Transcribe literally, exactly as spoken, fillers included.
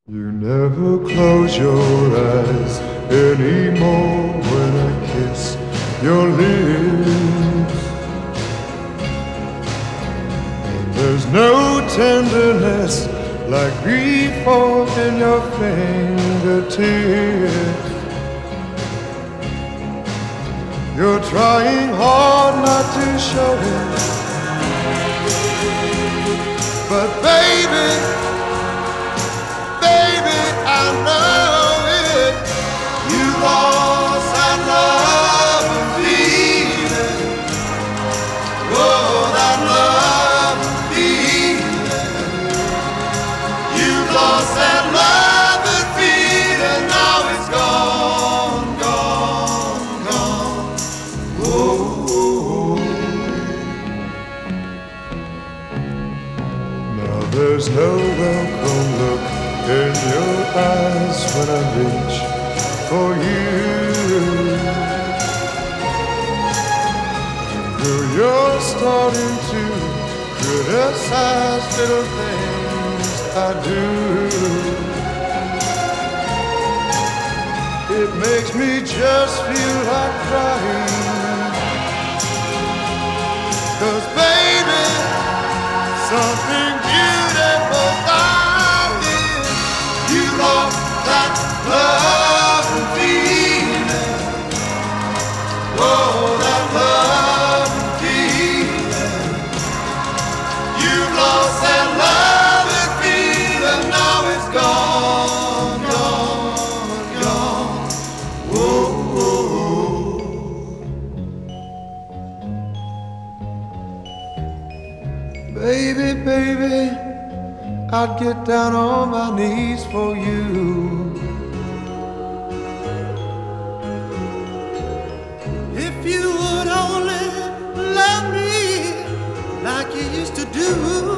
You never close your eyes anymore when I kiss your lips. And there's no tenderness like before in your fingertips. You're trying hard not to show it, but baby, I know it. You lost that love and feeling. Oh, that love and feeling. You lost that love and feeling. Now it's gone, gone, gone. Whoa. Now there's no welcome look in your eyes when I reach for you. Girl, you're starting to criticize little things I do. It makes me just feel like crying, 'cause baby, something beautiful lost that love and feeling. Oh, that love and feeling. You lost that love and feeling. Now it's gone, gone, gone. Whoa. Baby, baby, I'd get down on my knees for you. If you would only love me like you used to do.